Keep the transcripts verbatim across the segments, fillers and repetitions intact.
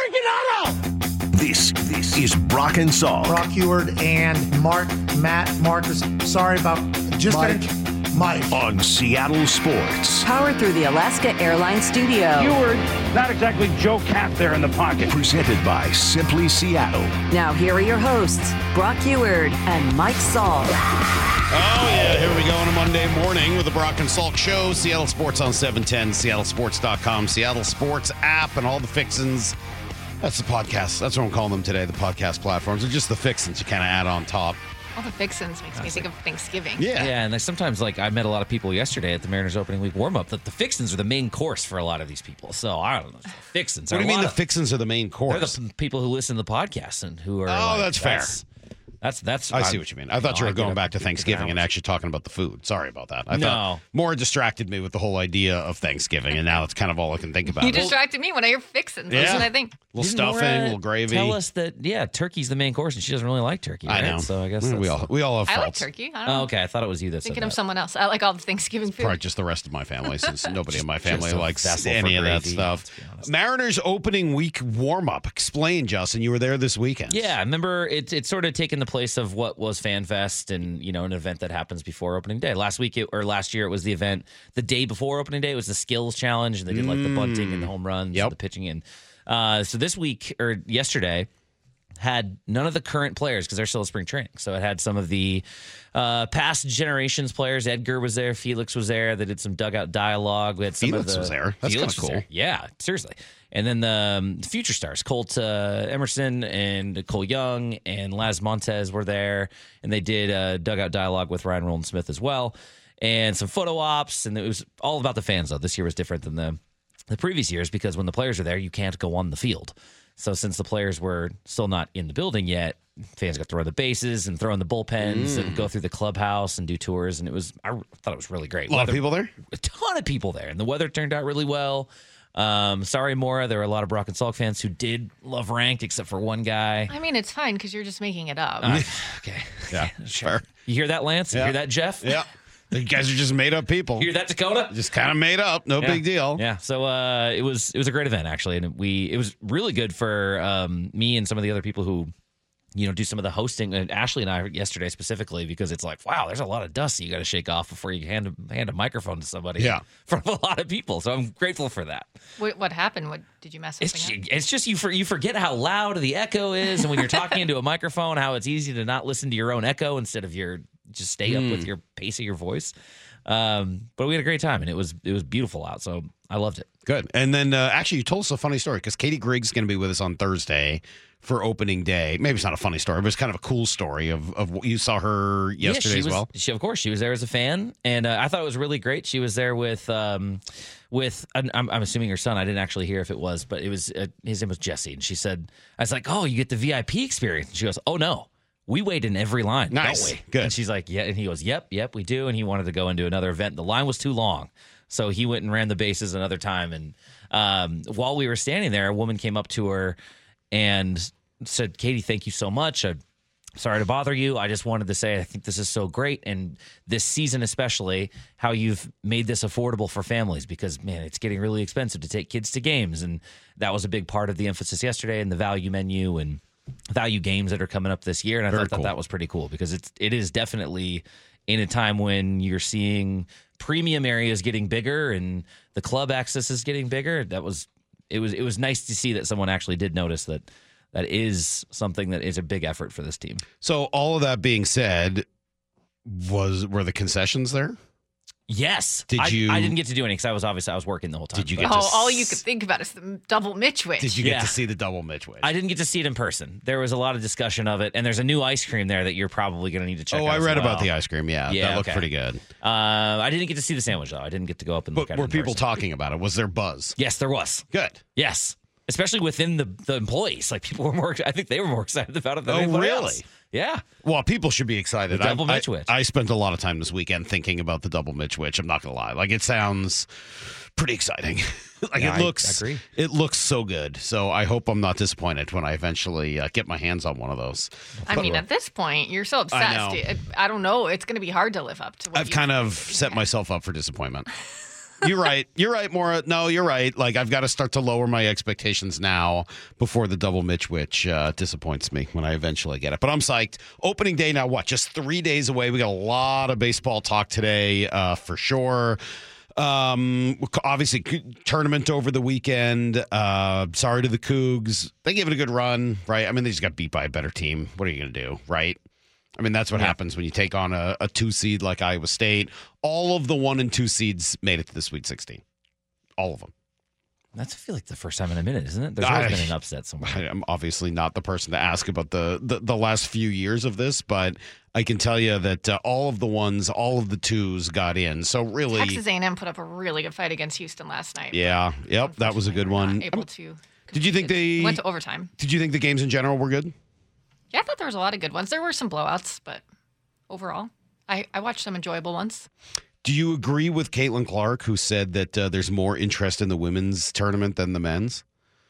freaking auto! This, this is Brock and Salk. Brock Huard and Mark, Matt, Marcus. Sorry about just Mike. Gonna, Mike. On Seattle Sports. Powered through the Alaska Airlines studio. Huard, not exactly Joe Cat there in the pocket. Presented by Simply Seattle. Now here are your hosts, Brock Huard and Mike Salk. Oh, yeah, here we go on a Monday morning with the Brock and Salk Show. Seattle Sports on seven ten, seattle sports dot com, Seattle Sports app, and all the fixins. That's the podcast. That's what I'm calling them today, the podcast platforms. They're just the fixins you kind of add on top. All the fixins makes me think of Thanksgiving. Yeah. Yeah, and like sometimes, like, I met a lot of people yesterday at the Mariners opening week warm-up that the fixins are the main course for a lot of these people. So, I don't know. The fixins What are do you a mean lot the of- fixins are the main They're course? the p- people who listen to the podcast and who are Oh, like, that's fair. That's, that's, I see I'm- what you mean. I thought you know, were I going get back up to at Thanksgiving and hours. actually talking about the food. Sorry about that. I No. thought more distracted me with the whole idea of Thanksgiving, and now it's kind of all I can think about. You distracted me when I hear fixins. That's Yeah. what I think. little Didn't stuffing, Nora little gravy. Tell us that, yeah, turkey's the main course, and she doesn't really like turkey, I right? know. So I guess we that's- all we all have I like faults. turkey. I don't know. Oh, okay. I thought it was you that Thinking said of that. someone else. I like all the Thanksgiving food. Probably just the rest of my family, since nobody in my family a likes vessel for any of that gravy, stuff. to be honest. Mariners opening week warm up. Explain, Justin. You were there this weekend. Yeah, I remember it, it's sort of taken the place of what was FanFest and, you know, an event that happens before opening day. Last week it, or last year it was the event the day before opening day. It was the skills challenge, and they did like the bunting and the home runs Yep. and the pitching in. Uh, so this week or yesterday had none of the current players because they're still in spring training. So it had some of the uh, past generations players. Edgar was there. Felix was there. They did some dugout dialogue. We had some Felix of the, was there. That's Felix kinda was cool. there. Yeah, seriously. And then the um, future stars, Colt uh, Emerson and Cole Young and Laz Montez were there. And they did uh, dugout dialogue with Ryan Roland Smith as well. And some photo ops. And it was all about the fans, though. This year was different than the, the previous years because when the players are there, you can't go on the field. So since the players were still not in the building yet, fans got to run the bases and throw in the bullpens Mm. and go through the clubhouse and do tours. And it was, I thought it was really great. A lot Weather- of people there? A ton of people there. And the weather turned out really well. Um, sorry, Maura. There were a lot of Brock and Salk fans who did love Ranked, except for one guy. I mean, it's fine because you're just making it up. Uh, okay. Yeah, Sure. You hear that, Lance? You Yeah. hear that, Jeff? Yeah. You guys are just made up people. You hear that, Dakota? Just kind of made up. No Yeah. big deal. Yeah. So uh, it was it was a great event actually, and we it was really good for um, me and some of the other people who, you know, do some of the hosting. And Ashley and I yesterday specifically because it's like, wow, there's a lot of dust that you got to shake off before you hand a, hand a microphone to somebody. Yeah. In front of a lot of people. So I'm grateful for that. What, what happened? What did you mess It's something up? it's just you for you forget how loud the echo is, and when you're talking into a microphone, how it's easy to not listen to your own echo instead of your just stay up with your pace of your voice. Um, but we had a great time, and it was it was beautiful out, so I loved it. Good. And then uh, actually, you told us a funny story because Katie Griggs is going to be with us on Thursday for opening day. Maybe it's not a funny story, but it's kind of a cool story of, of what you saw her yesterday yeah, she as was, well. She, of course, she was there as a fan, and uh, I thought it was really great. She was there with um, with I'm, I'm assuming her son. I didn't actually hear if it was, but it was uh, his name was Jesse, and she said, "I was like, oh, you get the V I P experience." And she goes, "Oh no." We wait in every line, Nice. don't we? Good. And she's like, yeah. And he goes, yep, yep, we do. And he wanted to go into another event. The line was too long. So he went and ran the bases another time. And um, while we were standing there, a woman came up to her and said, Katie, thank you so much. I'm sorry to bother you. I just wanted to say I think this is so great. And this season especially, how you've made this affordable for families because, man, it's getting really expensive to take kids to games. And that was a big part of the emphasis yesterday and the value menu and value games that are coming up this year, and I Very thought that cool. that was pretty cool because it's it is definitely in a time when you're seeing premium areas getting bigger and the club access is getting bigger. That was it was it was nice to see that someone actually did notice that that is something that is a big effort for this team. So all of that being said, was were the concessions there? Yes, Did I, you- I didn't get to do any because I was obviously I was working the whole time. Did you but- get Oh, to all s- you could think about is the double Mitchwich. Did you get Yeah. to see the double Mitchwich? I didn't get to see it in person. There was a lot of discussion of it, and there's a new ice cream there that you're probably going to need to check Oh, out. I as read well. about the ice cream. Yeah, Yeah, that looked okay. pretty good. Uh, I didn't get to see the sandwich though. I didn't get to go up and look But at it. were in people person. talking about it? Was there buzz? Yes, there was. Good. Yes, especially within the the employees. Like people were more. I think they were more excited about it than Oh, anybody really? else. Yeah. Well, people should be excited. The double I, I- Mitchwich. I spent a lot of time this weekend thinking about the double Mitchwich. I'm not gonna lie. Like it sounds pretty exciting. like Yeah, it I looks. agree. It looks so good. So I hope I'm not disappointed when I eventually uh, get my hands on one of those. I mean, at this point, you're so obsessed. know. I, I don't know. It's going to be hard to live up to what I've you- kind of set myself up for disappointment. You're right. You're right, Maura. No, you're right. Like, I've got to start to lower my expectations now before the double Mitch, which uh, disappoints me when I eventually get it. But I'm psyched. Opening day now, what? Just three days away. We got a lot of baseball talk today, uh, for sure. Um, obviously, tournament over the weekend. Uh, sorry to the Cougs. They gave it a good run, right? I mean, they just got beat by a better team. What are you going to do, right? I mean, that's what yeah. happens when you take on a, a two seed like Iowa State. All of the one and two seeds made it to the Sweet sixteen. All of them. That's, I feel like, the first time in a minute, isn't it? There's always I, been an upset somewhere. I'm obviously not the person to ask about the, the, the last few years of this, but I can tell you that uh, all of the ones, all of the twos got in. So really, Texas A and M put up a really good fight against Houston last night. Yeah, yep, that was a good one. Not able to. Did you think they went to overtime? Did you think the games in general were good? Yeah, I thought there was a lot of good ones. There were some blowouts, but overall, I, I watched some enjoyable ones. Do you agree with Caitlin Clark, who said that uh, there's more interest in the women's tournament than the men's?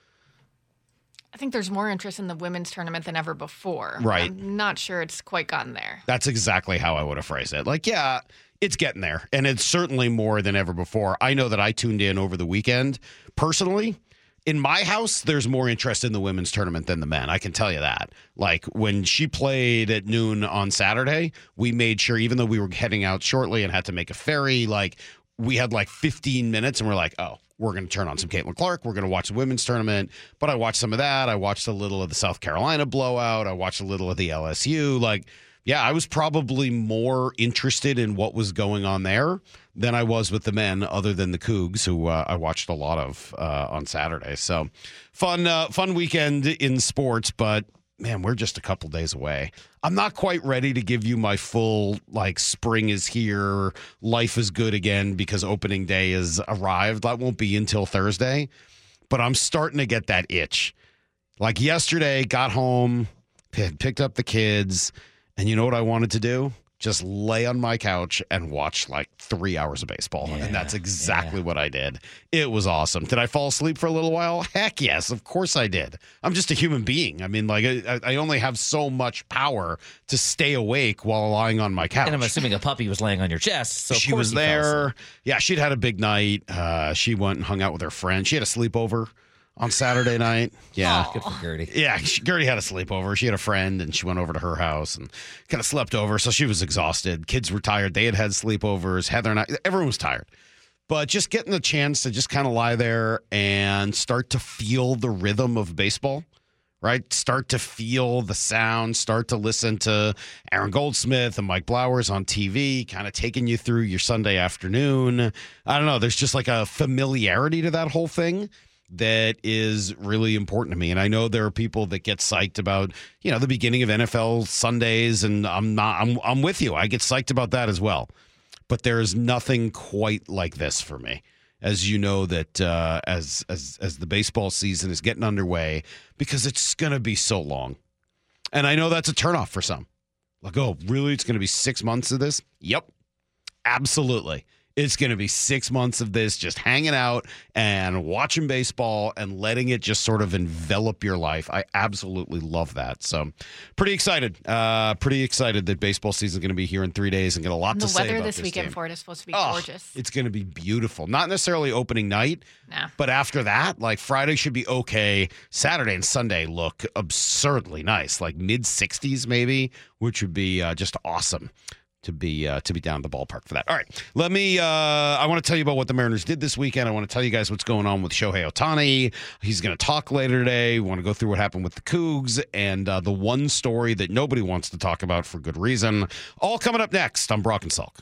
I think there's more interest in the women's tournament than ever before. Right. I'm not sure it's quite gotten there. That's exactly how I would have phrased it. Like, yeah, it's getting there, and it's certainly more than ever before. I know that I tuned in over the weekend. Personally, in my house, there's more interest in the women's tournament than the men. I can tell you that. Like, when she played at noon on Saturday, we made sure, even though we were heading out shortly and had to make a ferry, like, we had like fifteen minutes, and we're like, oh, we're going to turn on some Caitlin Clark. We're going to watch the women's tournament. But I watched some of that. I watched a little of the South Carolina blowout. I watched a little of the L S U. Like, yeah, I was probably more interested in what was going on there than I was with the men, other than the Cougs, who uh, I watched a lot of uh, on Saturday. So fun, uh, fun weekend in sports, but man, we're just a couple days away. I'm not quite ready to give you my full, like, spring is here, life is good again because opening day has arrived. That won't be until Thursday, but I'm starting to get that itch. Like, yesterday, got home, picked up the kids, and you know what I wanted to do? Just lay on my couch and watch like three hours of baseball. Yeah, and that's exactly yeah. what I did. It was awesome. Did I fall asleep for a little while? Heck yes, of course I did. I'm just a human being. I mean, like, I, I only have so much power to stay awake while lying on my couch. And I'm assuming a puppy was laying on your chest. So she was there. Yeah, she'd had a big night. Uh, she went and hung out with her friend. She had a sleepover on Saturday night. Yeah. Aww. Good for Gertie. Yeah, she, Gertie had a sleepover. She had a friend, and she went over to her house and kind of slept over. So she was exhausted. Kids were tired. They had had sleepovers. Heather and I, everyone was tired. But just getting the chance to just kind of lie there and start to feel the rhythm of baseball, right? Start to feel the sound, start to listen to Aaron Goldsmith and Mike Blowers on T V, kind of taking you through your Sunday afternoon. I don't know. There's just like a familiarity to that whole thing that is really important to me. And I know there are people that get psyched about, you know, the beginning of N F L Sundays, and I'm not, I'm, I'm with you. I get psyched about that as well. But there is nothing quite like this for me. As you know, that uh, as, as, as the baseball season is getting underway, because it's going to be so long. And I know that's a turnoff for some. Like, oh, really? It's going to be six months of this? Yep. Absolutely. It's going to be six months of this, just hanging out and watching baseball and letting it just sort of envelop your life. I absolutely love that. So pretty excited. Uh, pretty excited that baseball season is going to be here in three days and get a lot and to say about this. The weather this this weekend game. for it is supposed to be oh, gorgeous. It's going to be beautiful. Not necessarily opening night, nah. but after that, like Friday should be okay. Saturday and Sunday look absurdly nice, like mid sixties maybe, which would be uh, just awesome. To be uh, to be down at the ballpark for that. All right, let me. Uh, I want to tell you about what the Mariners did this weekend. I want to tell you guys what's going on with Shohei Ohtani. He's going to talk later today. We want to go through what happened with the Cougs and uh, the one story that nobody wants to talk about for good reason. All coming up next on Brock and Salk.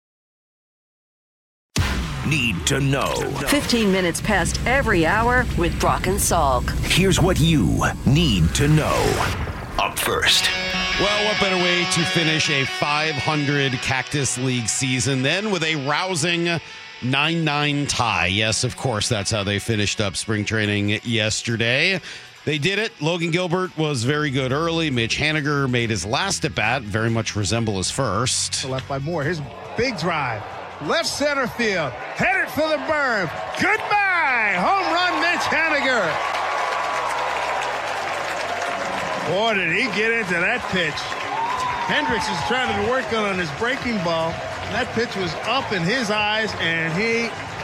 Need to know. fifteen minutes past every hour with Brock and Salk. Here's what you need to know. Up first. Well, what better way to finish a five hundred Cactus League season than with a rousing nine nine tie? Yes, of course, that's how they finished up spring training yesterday. They did it. Logan Gilbert was very good early. Mitch Haniger made his last at-bat very much resemble his first. Left by Moore. His big drive. Left center field. Headed for the berm. Goodbye. Home run, Mitch Haniger. Boy, did he get into that pitch. Hendricks is trying to work on his breaking ball. That pitch was up in his eyes, and he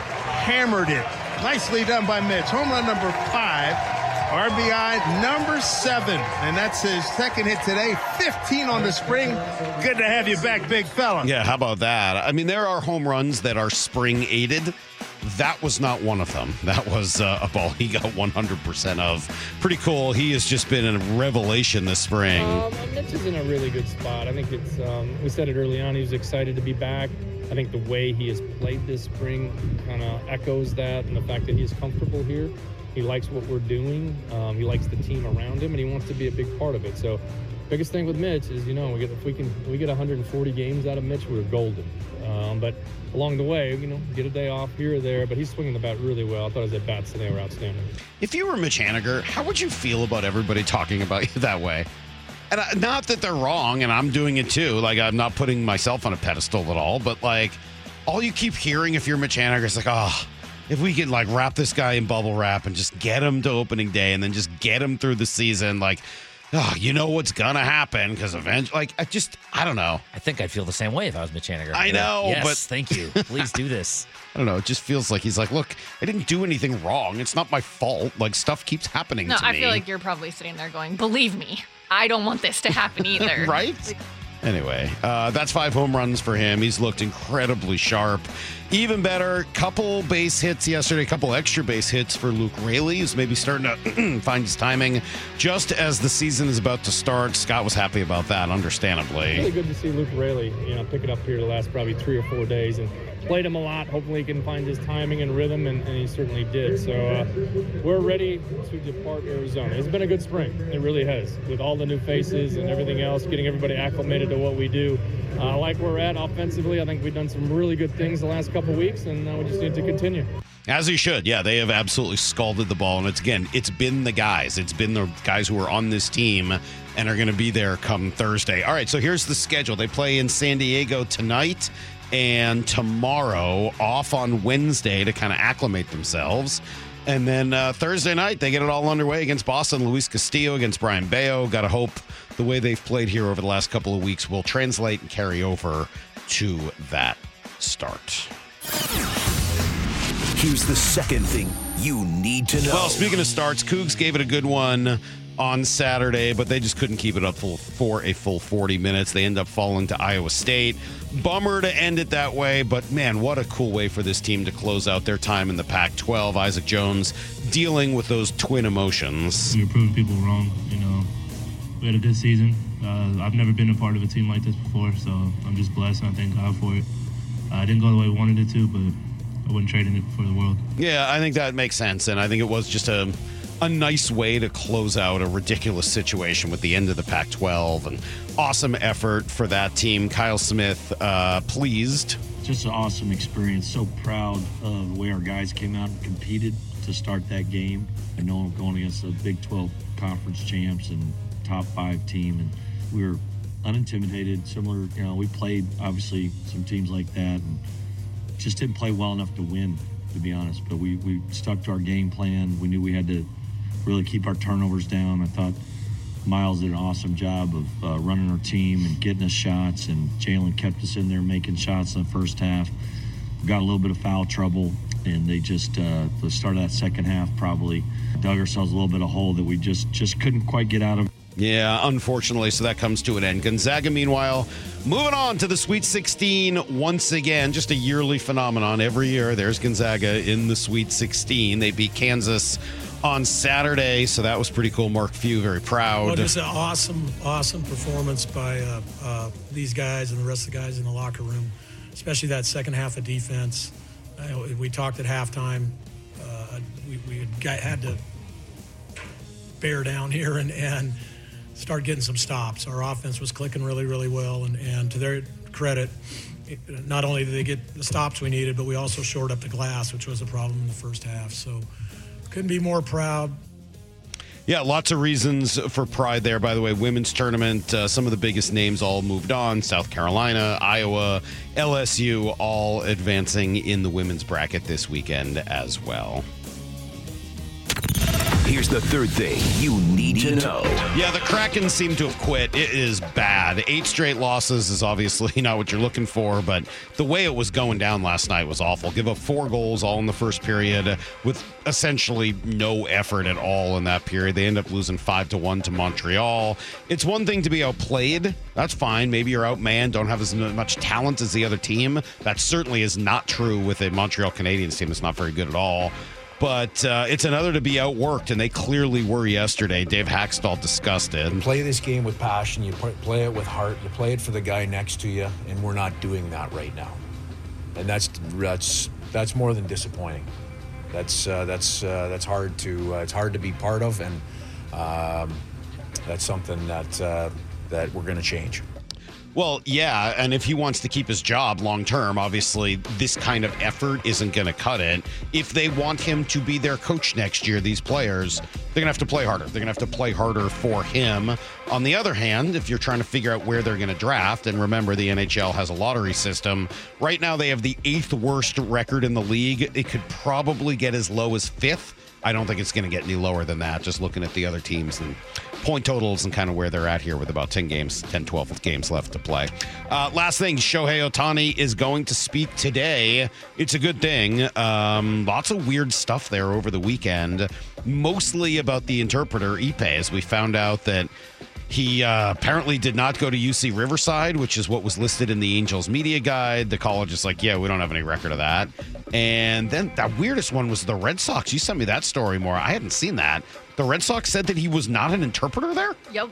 hammered it. Nicely done by Mitch. Home run number five. R B I number seven. And that's his second hit today. fifteen on the spring. Good to have you back, big fella. Yeah, how about that? I mean, there are home runs that are spring aided. That was not one of them. That was uh, a ball he got one hundred percent of. Pretty cool. He has just been a revelation this spring. Um, Mitch is in a really good spot. I think it's, um, we said it early on, he was excited to be back. I think the way he has played this spring kind of echoes that, and the fact that he's comfortable here. He likes what we're doing. Um, he likes the team around him, and he wants to be a big part of it. So biggest thing with Mitch is, you know, we get, if we can we get one hundred forty games out of Mitch, we're golden. Um, but along the way, you know, get a day off here or there. But he's swinging the bat really well. I thought his at-bats today were outstanding. If you were Mitch Haniger, how would you feel about everybody talking about you that way? And I, not that they're wrong, and I'm doing it too. Like, I'm not putting myself on a pedestal at all. But, like, all you keep hearing if you're Mitch Haniger is like, oh, if we could, like, wrap this guy in bubble wrap and just get him to opening day and then just get him through the season, like, oh, you know what's going to happen because eventually, like, I just, I don't know. I think I'd feel the same way if I was Mitch Haniger. I know, yes, but thank you. Please do this. I don't know. It just feels like he's like, look, I didn't do anything wrong. It's not my fault. Like, stuff keeps happening No, to me. I feel like you're probably sitting there going, believe me, I don't want this to happen either. Right? Like, Anyway, uh, that's five home runs for him. He's looked incredibly sharp. Even better, couple base hits yesterday, couple extra base hits for Luke Raley, who's maybe starting to find his timing just as the season is about to start. Scott was happy about that, understandably. Really good to see Luke Raley, you know, pick it up here the last probably three or four days and played him a lot. Hopefully he can find his timing and rhythm, and, and he certainly did. So uh, we're ready to depart Arizona. It's been a good spring. It really has, with all the new faces and everything else, getting everybody acclimated to what we do. Uh, like we're at offensively, I think we've done some really good things the last couple of weeks, and uh, we just need to continue. As he should. Yeah, they have absolutely scalded the ball. And it's, again, it's been the guys. It's been the guys who are on this team and are going to be there come Thursday. All right, so here's the schedule. They play in San Diego tonight and tomorrow, off on Wednesday to kind of acclimate themselves. And then uh, Thursday night, they get it all underway against Boston. Luis Castillo against Brian Bayo. Got to hope the way they've played here over the last couple of weeks will translate and carry over to that start. Here's the second thing you need to know. Well, speaking of starts, Cougs gave it a good one on Saturday, but they just couldn't keep it up full, for a full forty minutes. They end up falling to Iowa State. Bummer to end it that way, but man, what a cool way for this team to close out their time in the Pac twelve. Isaac Jones dealing with those twin emotions. We were proving people wrong, you know. We had a good season. Uh, I've never been a part of a team like this before, so I'm just blessed, and I thank God for it. Uh, I didn't go the way I wanted it to, but I wouldn't trade it for the world. Yeah, I think that makes sense, and I think it was just a a nice way to close out a ridiculous situation with the end of the Pac twelve, and awesome effort for that team. Kyle Smith, uh, pleased. Just an awesome experience. So proud of the way our guys came out and competed to start that game. I know I'm going against the Big twelve conference champs and top five team, and we were unintimidated. Similar, you know, we played obviously some teams like that, and just didn't play well enough to win, to be honest. But we, we stuck to our game plan. We knew we had to really keep our turnovers down. I thought Miles did an awesome job of uh, running our team and getting us shots, and Jalen kept us in there making shots in the first half. We got a little bit of foul trouble, and they just, uh, the start of that second half, probably dug ourselves a little bit of hole that we just, just couldn't quite get out of. Yeah, unfortunately, so that comes to an end. Gonzaga, meanwhile, moving on to the Sweet sixteen once again, just a yearly phenomenon. Every year, there's Gonzaga in the Sweet sixteen. They beat Kansas on Saturday, so that was pretty cool. Mark Few, very proud. Well, just an awesome, awesome performance by uh, uh, these guys and the rest of the guys in the locker room, especially that second half of defense. Uh, we talked at halftime. Uh, we we had, got, had to bear down here and, and start getting some stops. Our offense was clicking really, really well, and, and to their credit, it, not only did they get the stops we needed, but we also shored up the glass, which was a problem in the first half. So couldn't be more proud. Yeah, lots of reasons for pride there. By the way, women's tournament, uh, some of the biggest names all moved on. South Carolina, Iowa, L S U, all advancing in the women's bracket this weekend as well. here's the third thing you need to know. Yeah, the Kraken seem to have quit. It is bad. Eight straight losses is obviously not what you're looking for, but the way it was going down last night was awful. Give up four goals all in the first period with essentially no effort at all in that period. They end up losing five to one to Montreal. It's one thing to be outplayed. That's fine. Maybe you're outmanned, don't have as much talent as the other team. That certainly is not true with a Montreal Canadiens team that's not very good at all. But uh, it's another to be outworked, and they clearly were yesterday. Dave Haxtell disgusted. You play this game with passion. You play it with heart. You play it for the guy next to you, and we're not doing that right now. And that's that's that's more than disappointing. That's uh, that's uh, that's hard to uh, it's hard to be part of, and um, that's something that uh, that we're going to change. Well, yeah, and if he wants to keep his job long term, obviously this kind of effort isn't going to cut it. If they want him to be their coach next year, these players, they're going to have to play harder. They're going to have to play harder for him. On the other hand, if you're trying to figure out where they're going to draft, and remember the N H L has a lottery system, right now they have the eighth worst record in the league. It could probably get as low as fifth. I don't think it's going to get any lower than that, just looking at the other teams and point totals and kind of where they're at here with about ten games, ten, twelve games left to play. Uh, last thing, Shohei Ohtani is going to speak today. It's a good thing. Um, lots of weird stuff there over the weekend, mostly about the interpreter, Ipe, as we found out that he uh, apparently did not go to U C Riverside, which is what was listed in the Angels media guide. The college is like, yeah, we don't have any record of that. And then the weirdest one was the Red Sox. You sent me that story, Maura. I hadn't seen that. The Red Sox said that he was not an interpreter there? Yep.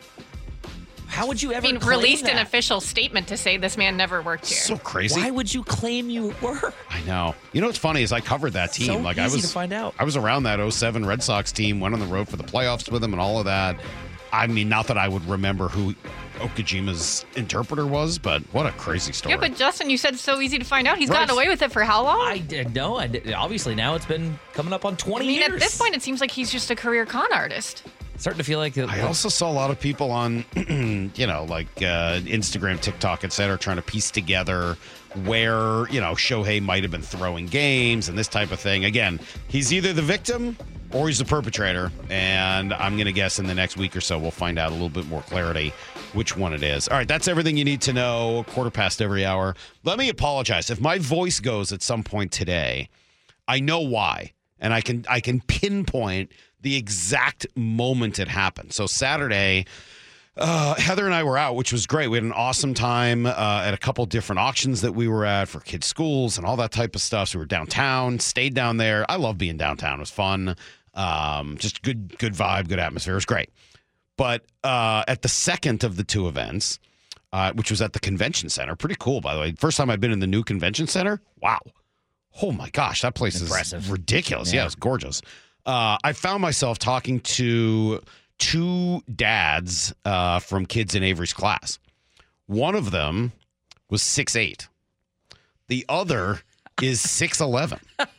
How would you ever I mean, claim released that? an official statement to say this man never worked here. So crazy. Why would you claim you were? I know. You know what's funny is I covered that team. So like easy I was to find out. I was around that oh seven Red Sox team, went on the road for the playoffs with them and all of that. I mean, not that I would remember who Okajima's interpreter was, but what a crazy story. Yeah, but Justin, you said it's so easy to find out. He's Right. gotten away with it for how long? I did know. I did, obviously, now it's been coming up on I twenty mean, years. at this point, it seems like he's just a career con artist. Starting to feel like it, I also saw a lot of people on, you know, like uh, Instagram, TikTok, et cetera, trying to piece together where, you know, Shohei might have been throwing games and this type of thing. Again, he's either the victim or he's the perpetrator. And I'm going to guess in the next week or so, we'll find out a little bit more clarity which one it is. All right, that's everything you need to know. Quarter past every hour. Let me apologize. If my voice goes at some point today, I know why. And I can I can pinpoint the exact moment it happened. So Saturday, uh, Heather and I were out, which was great. We had an awesome time uh, at a couple different auctions that we were at for kids' schools and all that type of stuff. So we were downtown, stayed down there. I love being downtown. It was fun. Um, just good, good vibe, good atmosphere. It was great. But uh, at the second of the two events, uh, which was at the convention center, pretty cool, by the way. First time I've been in the new convention center. Wow. Oh my gosh, that place Impressive. is ridiculous. Yeah. Yeah, it's gorgeous. Uh, I found myself talking to two dads uh, from kids in Avery's class. One of them was six eight. The other is six eleven.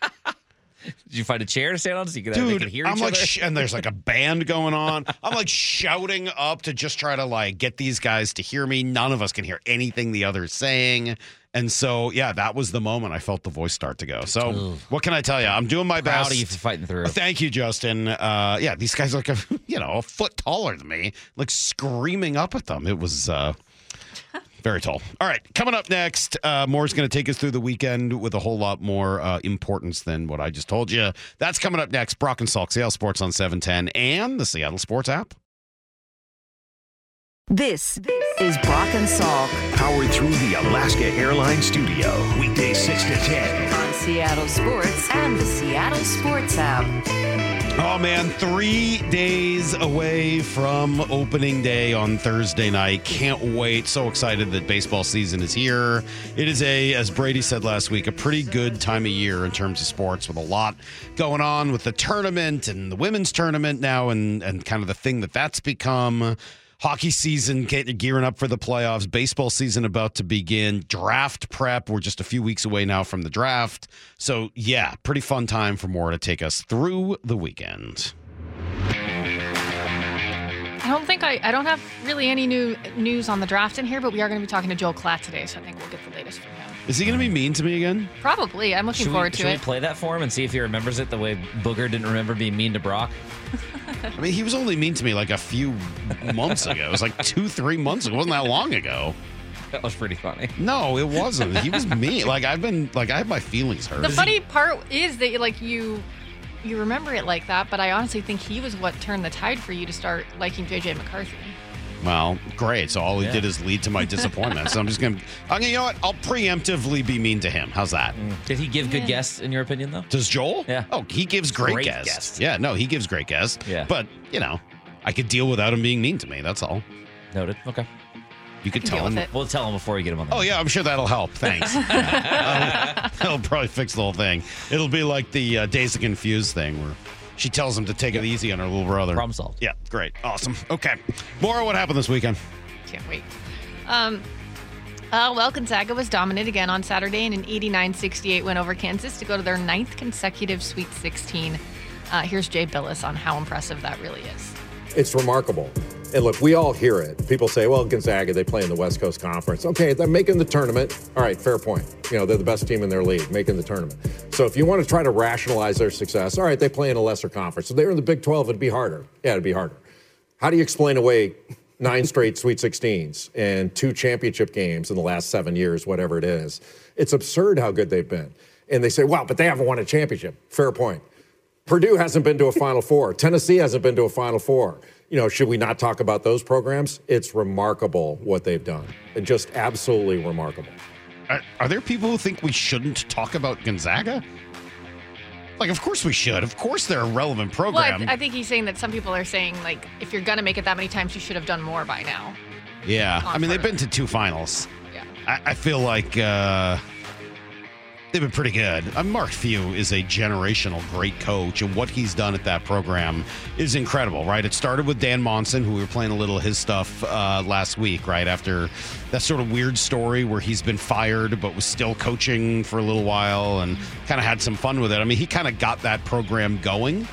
Did you find a chair to stand on so you could, Dude, they could hear I'm each like, other? sh- and there's like a band going on. I'm like shouting up to just try to like get these guys to hear me. None of us can hear anything the other's saying. And so, yeah, that was the moment I felt the voice start to go. So Ooh. what can I tell you? I'm doing my Proud best. of you for fighting through. Thank you, Justin. Uh, yeah, these guys are like a, you know, a foot taller than me, like screaming up at them. It was uh, very tall. All right, coming up next, uh, Moore's going to take us through the weekend with a whole lot more uh, importance than what I just told you. That's coming up next. Brock and Salk, Seattle Sports on seven ten and the Seattle Sports app. This is Brock and Salk Powered through the Alaska Airlines studio. Weekdays six to ten. on Seattle Sports and the Seattle Sports app. Oh, man, three days away from opening day on Thursday night. Can't wait. So excited that baseball season is here. It is a, as Brady said last week, a pretty good time of year in terms of sports with a lot going on with the tournament and the women's tournament now and, and kind of the thing that that's become. Hockey season getting gearing up for the playoffs. Baseball season about to begin. Draft prep. We're just a few weeks away now from the draft. So, yeah, pretty fun time for more to take us through the weekend. I don't think I, I don't have really any new news on the draft in here, but we are going to be talking to Joel Klatt today, so I think we'll get the latest from him. Is he going to be mean to me again? Probably. I'm looking Should, forward we, to should it. we play that for him and see if he remembers it the way Booger didn't remember being mean to Brock? I mean, he was only mean to me like a few months ago. It was like two, three months ago. It wasn't that long ago. That was pretty funny. No, it wasn't. He was mean. Like, I've been, like, I have my feelings hurt. The funny part is that, like, you you remember it like that, but I honestly think he was what turned the tide for you to start liking J J McCarthy. Well, great. So all he Yeah. did is lead to my disappointment. So I'm just going to, I'm gonna, you know what? I'll preemptively be mean to him. How's that? Did he give good Yeah. guests, in your opinion, though? Does Joel? Yeah. Oh, he gives great, Great guests. guests. Yeah, no, he gives great guests. Yeah. But, you know, I could deal without him being mean to me. That's all. Noted. Okay. You could can tell deal him. with it. We'll tell him before you get him on the Oh, yeah, I'm sure that'll help. Thanks. um, that'll probably fix the whole thing. It'll be like the uh, Days of Confused thing where she tells him to take it easy on her little brother. Problem solved. Yeah, great. Awesome. Okay. Maura, what happened this weekend? Can't wait. Um, uh, well, Gonzaga was dominant again on Saturday in an eighty-nine sixty-eight win over Kansas to go to their ninth consecutive Sweet sixteen. Uh, here's Jay Billis on how impressive that really is. It's remarkable. And look, we all hear it. People say, well, Gonzaga, they play in the West Coast Conference. Okay, they're making the tournament. All right, fair point. You know, they're the best team in their league, making the tournament. So if you want to try to rationalize their success, all right, they play in a lesser conference. So they're in the Big twelve, it'd be harder. Yeah, it'd be harder. How do you explain away nine straight Sweet sixteens and two championship games in the last seven years, whatever it is? It's absurd how good they've been. And they say, wow, but they haven't won a championship. Fair point. Purdue hasn't been to a Final Four. Tennessee hasn't been to a Final Four. You know, should we not talk about those programs? It's remarkable what they've done. And just absolutely remarkable. Are, are there people who think we shouldn't talk about Gonzaga? Like, of course we should. Of course they're a relevant Well, I, program. th- I think he's saying that some people are saying, like, if you're going to make it that many times, you should have done more by now. yeah. on I mean, they've further. been to two finals. Yeah. I, I feel like uh, they've been pretty good. Uh, Mark Few is a generational great coach, and what he's done at that program is incredible, right? It started with Dan Monson, who we were playing a little of his stuff uh, last week, right? After that sort of weird story where he's been fired but was still coaching for a little while and kind of had some fun with it. I mean, he kind of got that program going,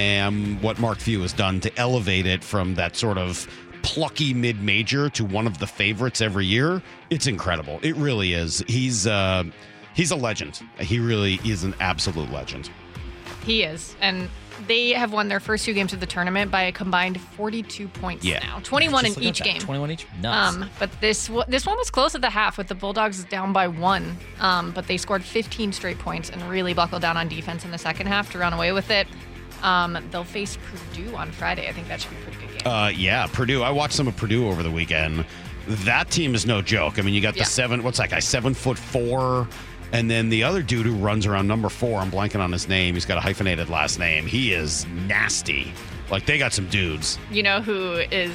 and what Mark Few has done to elevate it from that sort of plucky mid-major to one of the favorites every year, it's incredible. It really is. He's... Uh, He's a legend. He really is an absolute legend. He is. And they have won their first two games of the tournament by a combined forty-two points Yeah. now. twenty-one Just in look each at that. game. twenty-one each? Nuts. Um, but this w- this one was close at the half with the Bulldogs down by one. Um, but they scored fifteen straight points and really buckled down on defense in the second half to run away with it. Um, they'll face Purdue on Friday. I think that should be a pretty good game. Uh, yeah, Purdue. I watched some of Purdue over the weekend. That team is no joke. I mean, you got the Yeah. seven, what's that guy, seven foot four, and then the other dude who runs around number four, I'm blanking on his name. He's got a hyphenated last name. He is nasty. Like, they got some dudes. You know who is,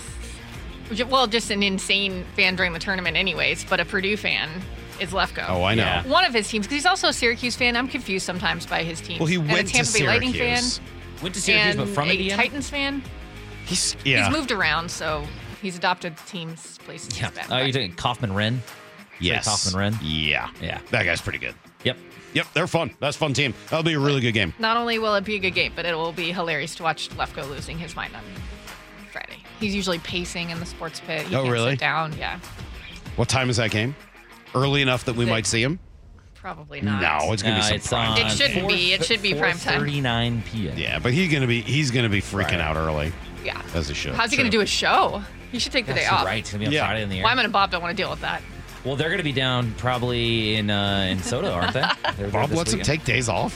well, just an insane fan during the tournament anyways, but a Purdue fan is Lefko. Oh, I know. Yeah. One of his teams, because he's also a Syracuse fan. I'm confused sometimes by his team. Well, he and went a Tampa to Bay Lightning fan. Syracuse. Went to Syracuse, and but from a Indiana? Titans fan. He's, yeah. He's moved around, so he's adopted teams, places. Yeah. he's been. Oh, you're doing Kaufman Wren? Yes. Kaufman Wren? Yeah. Yeah. That guy's pretty good. Yep. Yep, they're fun. That's a fun team. That'll be a really good game. Not only will it be a good game, but it will be hilarious to watch Lefko losing his mind on Friday. He's usually pacing in the sports pit. He Oh, can't really? sit down. Yeah, What time is that game? Early enough that we The- might see him? probably not. No, it's gonna No, be some it's prime on time. It shouldn't be. It should be prime time. thirty-nine p.m. Yeah, but he's gonna be he's gonna be freaking Right. out early, Yeah. as he should. How's he going to do a show? He should take the day That's off. right. It's going to be on Yeah. Friday in the air. Wyman and Bob don't want to deal with that. Well, they're going to be down probably in uh, in Soda, aren't they? They're there Bob this lets him weekend. take days off.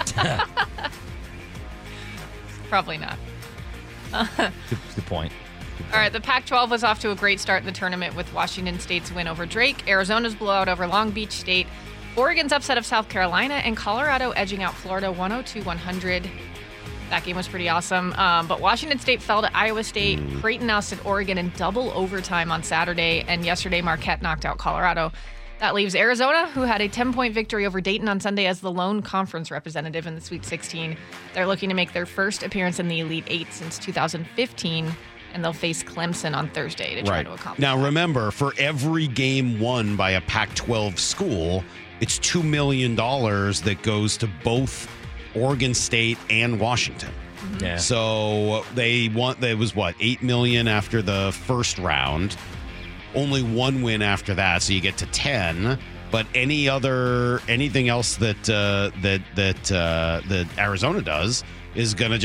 Probably not. Good, good point. All right, the Pac twelve was off to a great start in the tournament with Washington State's win over Drake, Arizona's blowout over Long Beach State, Oregon's upset of South Carolina, and Colorado edging out Florida one oh two one hundred. That game was pretty awesome. Um, but Washington State fell to Iowa State. Creighton ousted Oregon in double overtime on Saturday. And yesterday, Marquette knocked out Colorado. That leaves Arizona, who had a ten-point victory over Dayton on Sunday as the lone conference representative in the Sweet sixteen. They're looking to make their first appearance in the Elite Eight since two thousand fifteen. And they'll face Clemson on Thursday to try Right. to accomplish Now, that. remember, for every game won by a Pac twelve school, it's two million dollars that goes to both Oregon State and Washington. Yeah. So they want, there was what, eight million dollars after the first round, only one win after that. So you get to ten. But any other, anything else that, uh, that, that, uh, that Arizona does is going to just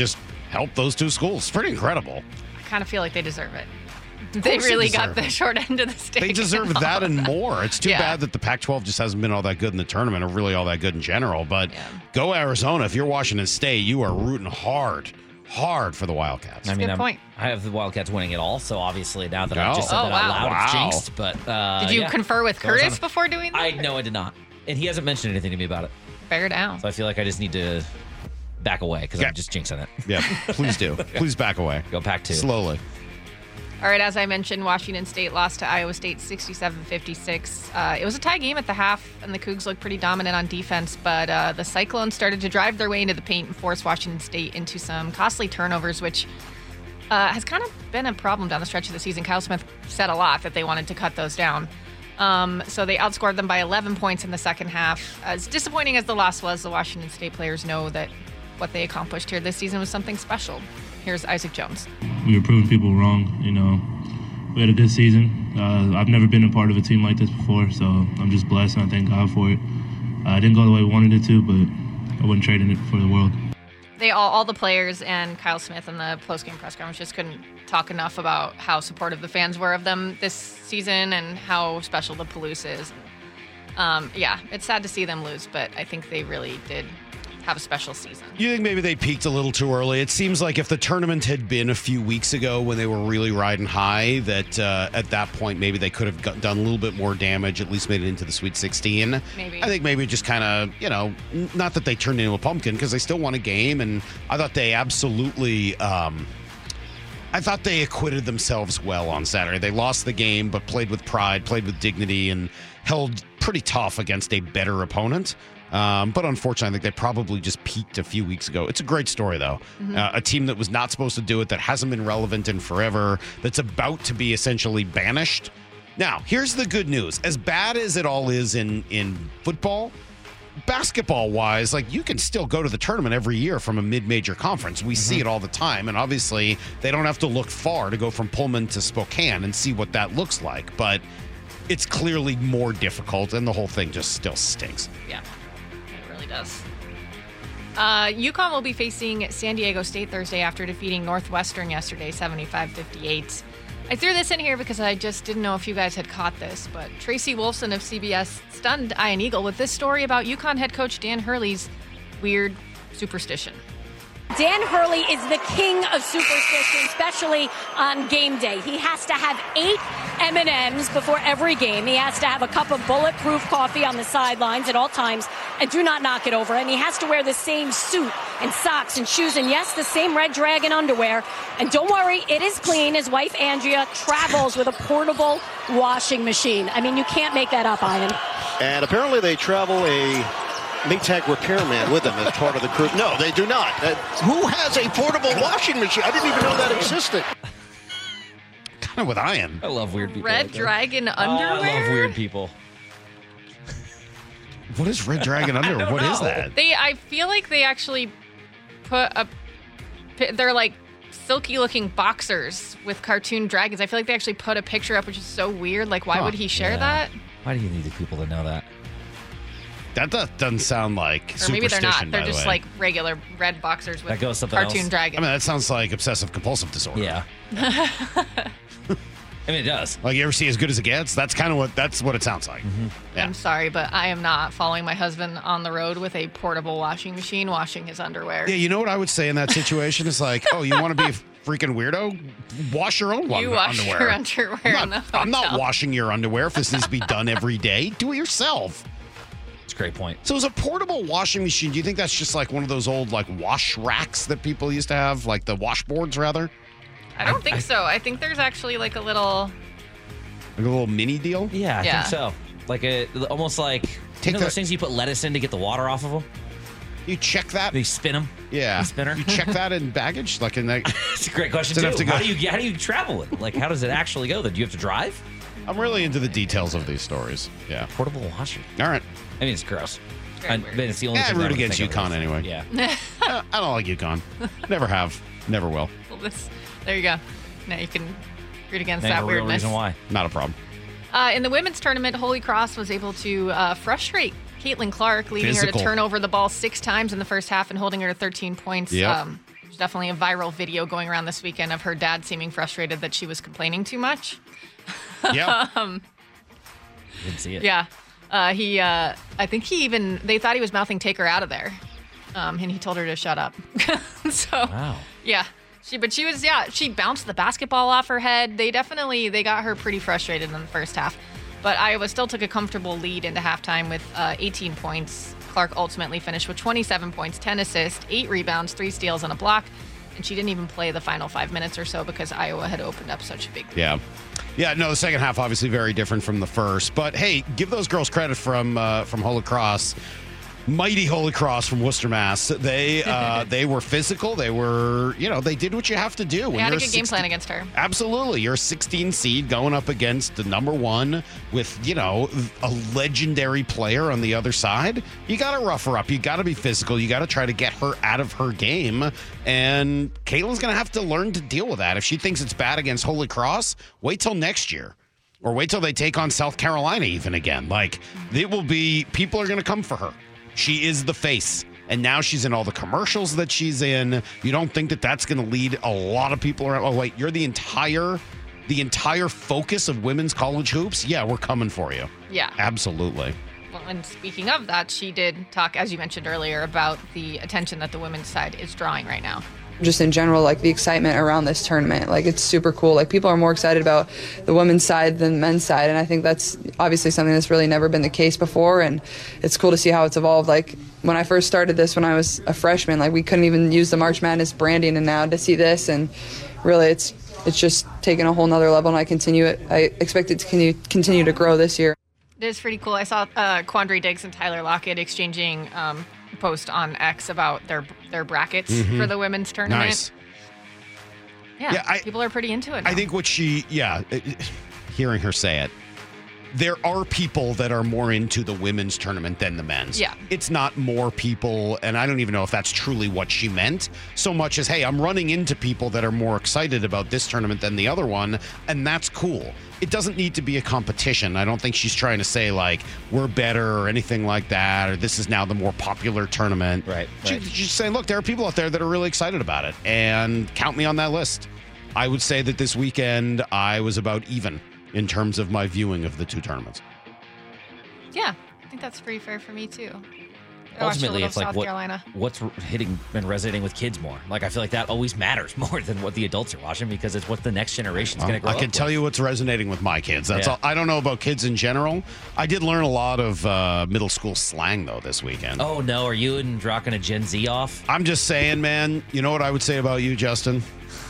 help those two schools. It's pretty incredible. I kind of feel like they deserve it. Of They course really deserve got the it. short end of the stick. They deserve that and more. It's too Yeah. bad that the Pac twelve just hasn't been all that good in the tournament, or really all that good in general. But go Arizona. If you're Washington State, you are rooting hard, hard for the Wildcats. I mean, Good I'm- point. I have the Wildcats winning it all, so obviously now that No. I've just said Oh, that out wow. loud, it's Wow. jinxed. But uh, Did you yeah. confer with Arizona. Curtis before doing that? I no, I did not, and he hasn't mentioned anything to me about it. Bear down. So I feel like I just need to back away because Yeah. I'm just jinxing it. Yeah, please do. Please back away. Go back to Slowly. All right, as I mentioned, Washington State lost to Iowa State sixty-seven fifty-six. Uh, it was a tie game at the half, and the Cougs looked pretty dominant on defense, but uh, the Cyclones started to drive their way into the paint and force Washington State into some costly turnovers, which uh, has kind of been a problem down the stretch of the season. Kyle Smith said a lot that they wanted to cut those down. Um, so they outscored them by eleven points in the second half. As disappointing as the loss was, the Washington State players know that what they accomplished here this season was something special. Here's Isaac Jones. We were proving people wrong. You know, we had a good season. Uh, I've never been a part of a team like this before, so I'm just blessed and I thank God for it. Uh, I didn't go the way I wanted it to, but I wouldn't trade it for the world. They all, all the players and Kyle Smith in the post-game press conference just couldn't talk enough about how supportive the fans were of them this season and how special the Palouse is. Um, yeah, it's sad to see them lose, but I think they really did have a special season. You think maybe they peaked a little too early? It seems like if the tournament had been a few weeks ago when they were really riding high, that uh, at that point maybe they could have got, done a little bit more damage, at least made it into the Sweet sixteen. Maybe. I think maybe just kind of, you know, n- not that they turned into a pumpkin because they still won a game, and I thought they absolutely... Um, I thought they acquitted themselves well on Saturday. They lost the game, but played with pride, played with dignity, and held pretty tough against a better opponent. Um, but unfortunately, I think they probably just peaked a few weeks ago. It's a great story, though. Mhm. Uh, a team that was not supposed to do it, that hasn't been relevant in forever, that's about to be essentially banished. Now, here's the good news. As bad as it all is in, in football, basketball-wise, like, you can still go to the tournament every year from a mid-major conference. We see it all the time, and obviously, they don't have to look far to go from Pullman to Spokane and see what that looks like. But it's clearly more difficult, and the whole thing just still stinks. Yeah, it really does. Uh, UConn will be facing San Diego State Thursday after defeating Northwestern yesterday, seventy-five fifty-eight. I threw this in here because I just didn't know if you guys had caught this, but Tracy Wolfson of C B S stunned Ian Eagle with this story about UConn head coach Dan Hurley's weird superstition. Dan Hurley is the king of superstition, especially on game day. He has to have eight M and M's before every game. He has to have a cup of bulletproof coffee on the sidelines at all times, and do not knock it over. And he has to wear the same suit and socks and shoes, and yes, the same Red Dragon underwear. And don't worry, it is clean. His wife, Andrea, travels with a portable washing machine. I mean, you can't make that up, Ian. And apparently they travel a Maytag repairman with them as part of the crew. No, they do not. Uh, who has a portable washing machine? I didn't even know that existed. Kind of with Ian. I love weird people. Red like that. Dragon Oh, underwear? I love weird people. What is Red Dragon underwear? What is that? They, I feel like they actually put a, they're like silky looking boxers with cartoon dragons. I feel like they actually put a picture up, which is so weird. Like, why Huh. would he share Yeah. that? Why do you need the people to know that? That does, doesn't sound like Or maybe they're superstition, not. They're by the just way. like regular red boxers with That goes something cartoon else. I dragons. mean, that sounds like obsessive compulsive disorder. Yeah. I mean, it does. Like, you ever see As Good as It Gets? That's kind of what that's what it sounds like. Yeah. I'm sorry, but I am not following my husband on the road with a portable washing machine washing his underwear. Yeah, you know what I would say in that situation is like, oh, you want to be a freaking weirdo? Wash your own You un- wash underwear. your underwear I'm in not, the I'm not hotel. washing your underwear if this needs to be done every day. Do it yourself. It's a great point. So is a portable washing machine, do you think that's just like one of those old like wash racks that people used to have, like the washboards rather? I don't think so. I think there's actually like a little. Like a little mini deal? Yeah, I Yeah. think so. Like a almost like Take you know the- those things you put lettuce in to get the water off of them. You check that? They spin them. Yeah. spinner. You check that in baggage? Like in that? It's a great question Does it too. have to go- How do you how do you travel it? Like how does it actually go? Then do you have to drive? I'm really into the details of these stories. Yeah. Portable washer. All right. I mean, it's gross. Very I, weird. but it's the only Yeah, I thing root would against think of UConn is- anyway. Yeah. Uh, I don't like UConn. Never have. Never will. Well, this, there you go. Now you can root against Name that a real weirdness. reason why. Not a problem. Uh, in the women's tournament, Holy Cross was able to uh, frustrate Caitlin Clark, leading her Physical. to turn over the ball six times in the first half and holding her to thirteen points. Yep. Um, There's definitely a viral video going around this weekend of her dad seeming frustrated that she was complaining too much. Yeah. um, Didn't see it. yeah. Uh, he, uh, I think he even, they thought he was mouthing take her out of there. Um, and he told her to shut up. so, Wow. yeah. She, but she was, yeah, she bounced the basketball off her head. They definitely, they got her pretty frustrated in the first half. But Iowa still took a comfortable lead into halftime with uh, eighteen points. Clark ultimately finished with twenty-seven points, ten assists, eight rebounds, three steals, and a block. And she didn't even play the final five minutes or so because Iowa had opened up such a big lead. Yeah. Yeah, no, the second half obviously very different from the first. But hey, give those girls credit from uh, from Holy Cross. Mighty Holy Cross from Worcester, Mass. They uh, they were physical. They were, you know, they did what you have to do. They had a good game plan against her. Absolutely. You're a sixteen seed going up against the number one with, you know, a legendary player on the other side. You got to rough her up. You got to be physical. You got to try to get her out of her game. And Caitlin's going to have to learn to deal with that. If she thinks it's bad against Holy Cross, wait till next year. Or wait till they take on South Carolina even again. Like, it will be, people are going to come for her. She is the face. And now she's in all the commercials that she's in. You don't think that that's going to lead a lot of people around? Oh, wait, you're the entire, the entire focus of women's college hoops? Yeah, we're coming for you. Yeah. Absolutely. Well, and speaking of that, she did talk, as you mentioned earlier, about the attention that the women's side is drawing right now. Just in general, like the excitement around this tournament, like it's super cool. Like people are more excited about the women's side than the men's side, and I think that's obviously something that's really never been the case before, and it's cool to see how it's evolved. Like when I first started this when I was a freshman, like we couldn't even use the March Madness branding, and now to see this, and really it's it's just taken a whole nother level, and I continue it. I expect it to continue, continue to grow this year. It is pretty cool. I saw uh, Quandre Diggs and Tyler Lockett exchanging um, post on X about their their brackets Mhm. for the women's tournament. Nice. Yeah, Yeah, I- people are pretty into it now. I think what she, yeah, it- it- hearing her say it, there are people that are more into the women's tournament than the men's. Yeah. It's not more people, and I don't even know if that's truly what she meant, so much as, hey, I'm running into people that are more excited about this tournament than the other one, and that's cool. It doesn't need to be a competition. I don't think she's trying to say, like, we're better or anything like that, or this is now the more popular tournament. Right. She, right. she's saying, look, there are people out there that are really excited about it, and count me on that list. I would say that this weekend I was about even in terms of my viewing of the two tournaments. Yeah, I think that's pretty fair for me too. I watched a Ultimately, little it's like South what, Carolina. what's hitting and resonating with kids more. Like I feel like that always matters more than what the adults are watching because it's what the next generation's going to grow I up can with. tell you what's resonating with my kids. That's Yeah. all. I don't know about kids in general. I did learn a lot of uh, middle school slang though this weekend. Oh no, are you and rocking a Gen Z off? I'm just saying, man. You know what I would say about you, Justin?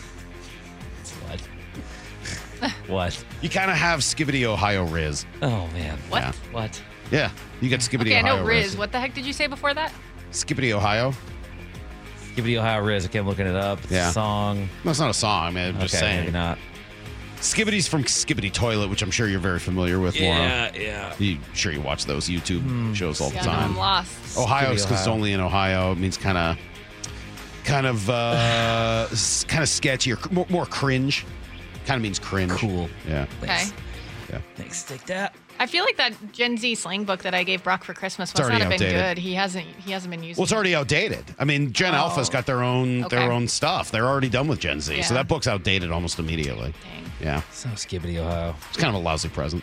What? What? You kind of have Skibbity Ohio Riz. Oh man. What? Yeah. What? Yeah, you get Skibbity Okay, I Ohio know Riz. What the heck did you say before that? Skibbity Ohio. Skibbity Ohio Riz. Okay, I'm looking it up. It's Yeah. a song. No, it's not a song, man. I'm just Okay, saying. maybe not. Skibbity's from Skibbity Toilet, which I'm sure you're very familiar with, Laura. Yeah, yeah. You sure you watch those YouTube shows all the Yeah, no, time? I'm lost. Ohio's Skibbity because it's Ohio. only in Ohio. It means kind of, kind of, uh, kind of sketchy or cr- more, more cringe. Kind of means cringe. Cool. Yeah. Okay. Yeah. Thanks. Take that. I feel like that Gen Z slang book that I gave Brock for Christmas It's must not already have been outdated. good. He hasn't. He hasn't been using. Well, it's it. already outdated. I mean, Gen Oh. Alpha's got their own Okay. their own stuff. They're already done with Gen Z, Yeah. so that book's outdated almost immediately. Dang. Yeah. So Skibbity Ohio. It's kind of a lousy present.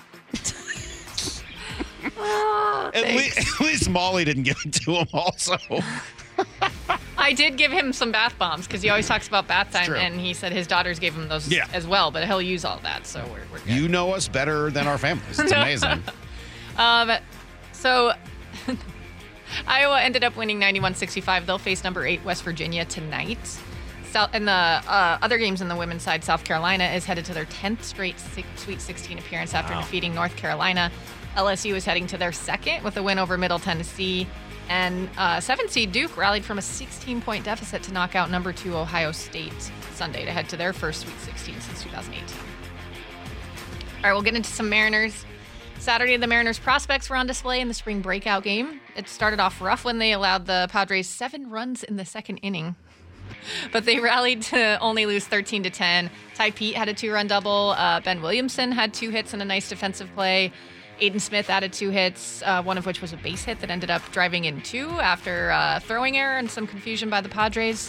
Oh, At, le- thanks. at least Molly didn't give it to him. Also. I did give him some bath bombs because he always talks about bath time, true. and he said his daughters gave him those Yeah. as well. But he'll use all that, so we're, we're good. You know us better than our families. It's amazing. Um, so Iowa ended up winning ninety-one sixty-five. They'll face number eight West Virginia tonight. South, and the uh, other games on the women's side, South Carolina is headed to their tenth straight six, Sweet sixteen appearance after Wow. defeating North Carolina. L S U is heading to their second with a win over Middle Tennessee. And uh, seventh seed Duke rallied from a sixteen-point deficit to knock out number two Ohio State Sunday to head to their first Sweet sixteen since two thousand eighteen. All right, we'll get into some Mariners. Saturday, the Mariners prospects were on display in the spring breakout game. It started off rough when they allowed the Padres seven runs in the second inning. But they rallied to only lose thirteen to ten. Ty Pete had a two-run double. Uh, Ben Williamson had two hits and a nice defensive play. Aiden Smith added two hits, uh, one of which was a base hit that ended up driving in two after uh, throwing error and some confusion by the Padres.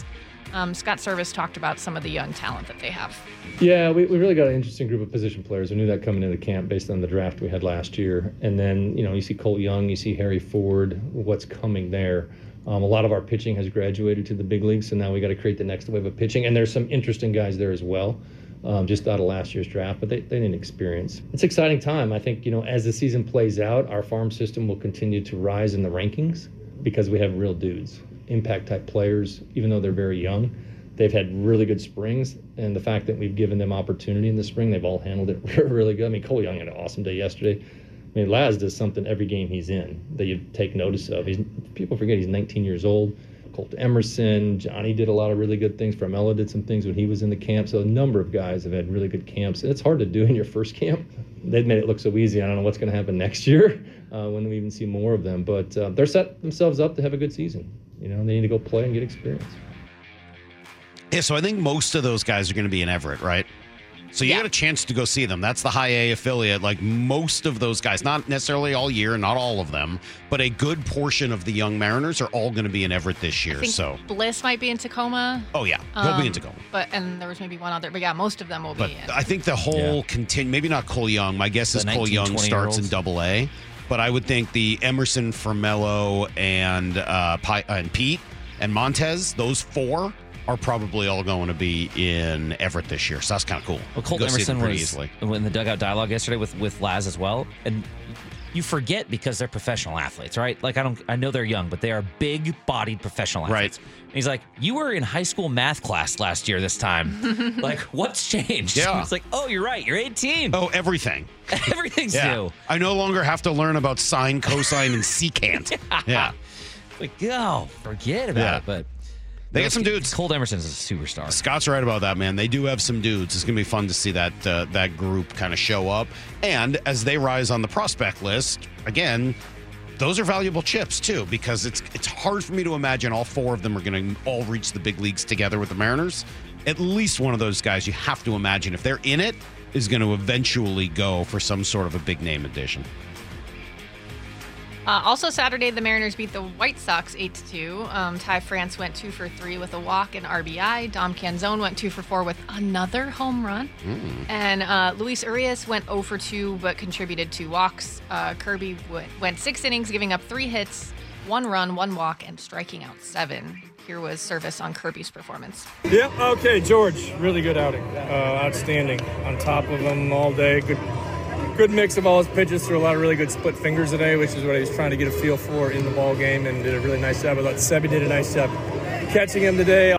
Um, Scott Service talked about some of the young talent that they have. Yeah, we, we really got an interesting group of position players. We knew that coming into camp based on the draft we had last year. And then, you know, you see Colt Young, you see Harry Ford, what's coming there. Um, a lot of our pitching has graduated to the big leagues, so now we got to create the next wave of pitching. And there's some interesting guys there as well, um, just out of last year's draft, but they, they didn't experience. It's an exciting time. I think, you know, as the season plays out, our farm system will continue to rise in the rankings because we have real dudes, impact-type players, even though they're very young. They've had really good springs, and the fact that we've given them opportunity in the spring, they've all handled it really good. I mean, Cole Young had an awesome day yesterday. I mean, Laz does something every game he's in that you take notice of. He's, people forget he's nineteen years old. Colt Emerson, Johnny did a lot of really good things. Framella did some things when he was in the camp. So a number of guys have had really good camps. And it's hard to do in your first camp. They've made it look so easy. I don't know what's going to happen next year uh, when we even see more of them. But uh, they're set themselves up to have a good season. You know, they need to go play and get experience. Yeah, so I think most of those guys are going to be in Everett, right? So you Yeah. got a chance to go see them. That's the high A affiliate. Like most of those guys, not necessarily all year, not all of them, but a good portion of the young Mariners are all going to be in Everett this year. I think So, Bliss might be in Tacoma. oh yeah, he'll Um, be in Tacoma. But and there was maybe one other, but yeah, most of them will But be in. I think the whole continue. Maybe not Cole Young. My guess The is Cole nineteen, Young starts in twenty-year-olds. Double A. But I would think the Emerson, Fermello, and uh, Pi- and Pete and Montez, those four are probably all going to be in Everett this year. So that's kind of cool. Well, Colt Go see them Emerson pretty was easily. in the dugout dialogue yesterday with, with Laz as well. And you forget because they're professional athletes, right? Like, I don't, I know they're young, but they are big-bodied professional athletes. Right. And he's like, you were in high school math class last year this time. Like, what's changed? Yeah. It's like, oh, you're right. You're eighteen. Oh, everything. Everything's Yeah. new. I no longer have to learn about sine, cosine, and secant. Yeah. Like, oh, forget about Yeah. it. But They got some dudes. Colt Emerson's a superstar. Scott's right about that, man. They do have some dudes. It's going to be fun to see that uh, that group kind of show up. And as they rise on the prospect list, again, those are valuable chips too, because it's it's hard for me to imagine all four of them are going to all reach the big leagues together with the Mariners. At least one of those guys, you have to imagine, if they're in it, is going to eventually go for some sort of a big name addition. Uh, also Saturday, the Mariners beat the White Sox eight to two. Um, Ty France went two for three with a walk and R B I. Dom Canzone went two for four with another home run. Mm. And uh, Luis Urias went zero for two but contributed two walks. Uh, Kirby w- went six innings, giving up three hits, one run, one walk, and striking out seven. Here was Service on Kirby's performance. Yep. Okay, George. Really good outing. Uh, outstanding. On top of him all day. Good good mix of all his pitches. Threw a lot of really good split fingers today, which is what he was trying to get a feel for in the ball game, and did a really nice job. I thought Sebi did a nice job catching him today.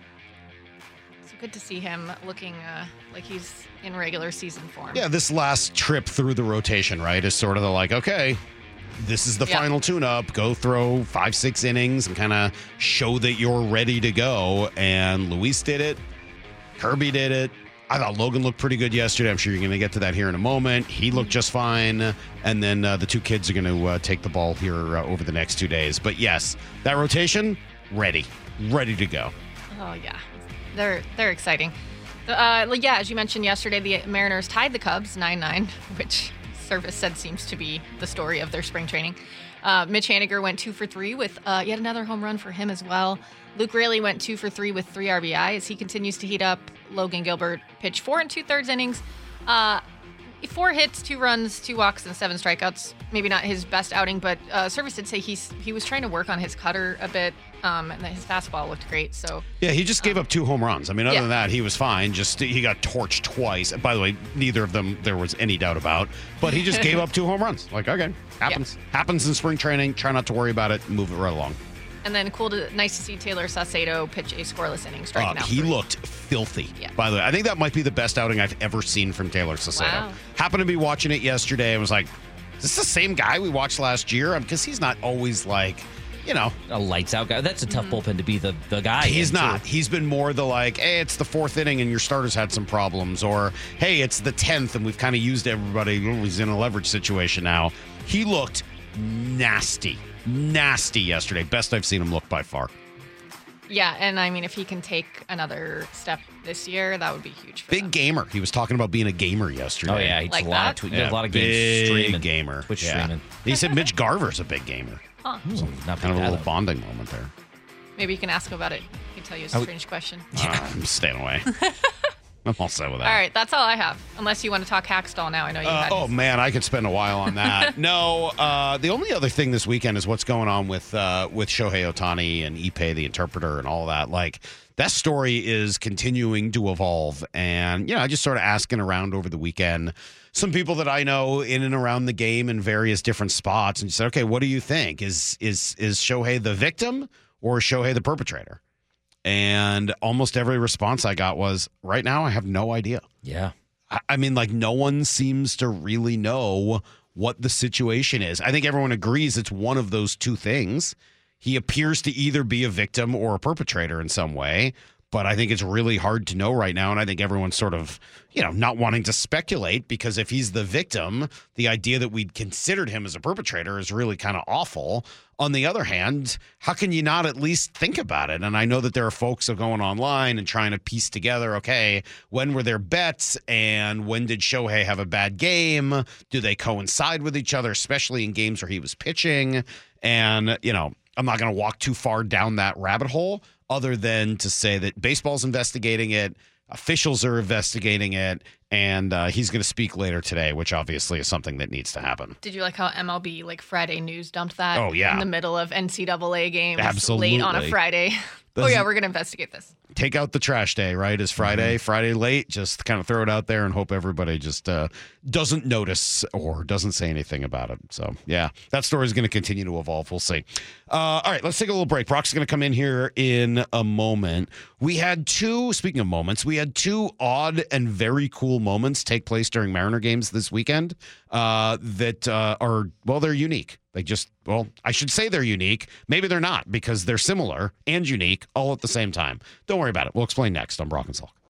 So good to see him looking uh, like he's in regular season form. Yeah, this last trip through the rotation, right, is sort of the like, okay, this is the Yeah. final tune-up. Go throw five, six innings and kind of show that you're ready to go. And Luis did it. Kirby did it. I thought Logan looked pretty good yesterday. I'm sure you're going to get to that here in a moment. He looked just fine. And then uh, the two kids are going to uh, take the ball here uh, over the next two days. But yes, that rotation, ready. Ready to go. Oh yeah, they're they're exciting. Uh, like, yeah, as you mentioned yesterday, the Mariners tied the Cubs nine nine, which Service said seems to be the story of their spring training. Uh, Mitch Haniger went two for three with uh, yet another home run for him as well. Luke Raley went two for three with three R B I as he continues to heat up. Logan Gilbert pitched four and two thirds innings. Uh, Four hits, two runs, two walks, and seven strikeouts. Maybe not his best outing, but uh, Service did say he's he was trying to work on his cutter a bit, um, and that his fastball looked great. So Yeah, he just gave up two home runs. I mean, other Yeah. than that, he was fine. Just he got torched twice. By the way, neither of them there was any doubt about. But he just gave up two home runs. Like, okay, happens. Happens in spring training. Try not to worry about it. Move it right along. And then cool to nice to see Taylor Saucedo pitch a scoreless inning, striking Uh, out. he three. looked filthy. Yeah. By the way, I think that might be the best outing I've ever seen from Taylor Saucedo. Wow. Happened to be watching it yesterday. I was like, is this the same guy we watched last year? Because he's not always like, you know, a lights out guy. That's a tough Mm-hmm. bullpen to be the, the guy. He's in, too. not. He's been more the like, hey, it's the fourth inning and your starters had some problems, or hey, it's the tenth and we've kind of used everybody. Oh, he's in a leverage situation now. He looked nasty, nasty yesterday. Best I've seen him look by far. Yeah, and I mean, if he can take another step this year, that would be huge. For Big gamer. He was talking about being a gamer yesterday. Oh, yeah. He Like did a lot that? of, tweet, he did a lot of games big streaming. gamer. Twitch Yeah. streaming. He said Mitch Garver's a big gamer. Huh. So not kind of a bad, little though. bonding moment there. Maybe you can ask him about it. He can tell you a I strange would- question. Uh, I'm staying away. I'm all set with that. All right, that's all I have. Unless you want to talk Hackstall now. I know you Uh, had oh man, I could spend a while on that. no, uh, the only other thing this weekend is what's going on with uh, with Shohei Ohtani and Ippei the interpreter and all that. Like that story is continuing to evolve, and you know, I just sort of asking around over the weekend. Some people that I know in and around the game in various different spots, and you said, okay, what do you think? Is is is Shohei the victim or is Shohei the perpetrator? And almost every response I got was, right now, I have no idea. Yeah. I, I mean, like, no one seems to really know what the situation is. I think everyone agrees it's one of those two things. He appears to either be a victim or a perpetrator in some way, but I think it's really hard to know right now. And I think everyone's sort of, you know, not wanting to speculate because if he's the victim, the idea that we'd considered him as a perpetrator is really kind of awful. On the other hand, how can you not at least think about it? And I know that there are folks who are going online and trying to piece together, okay, when were their bets and when did Shohei have a bad game? Do they coincide with each other, especially in games where he was pitching? And, you know, I'm not going to walk too far down that rabbit hole other than to say that baseball's investigating it, officials are investigating it, and uh, he's going to speak later today, which obviously is something that needs to happen. Did you like how M L B, like Friday News, dumped that? Oh, yeah. In the middle of N C double A games. Absolutely. Late on a Friday. Oh, Doesn't- yeah, we're going to investigate this. Take out the trash day, right? Is Friday, Mm-hmm. Friday late. Just kind of throw it out there and hope everybody just uh, doesn't notice or doesn't say anything about it. So, yeah, that story is going to continue to evolve. We'll see. Uh, all right, let's take a little break. Brock's going to come in here in a moment. We had two, speaking of moments, we had two odd and very cool moments take place during Mariner games this weekend uh, that uh, are, well, they're unique. They just, well, I should say they're unique. Maybe they're not because they're similar and unique all at the same time. Don't worry about it. We'll explain next on Brock and Salk.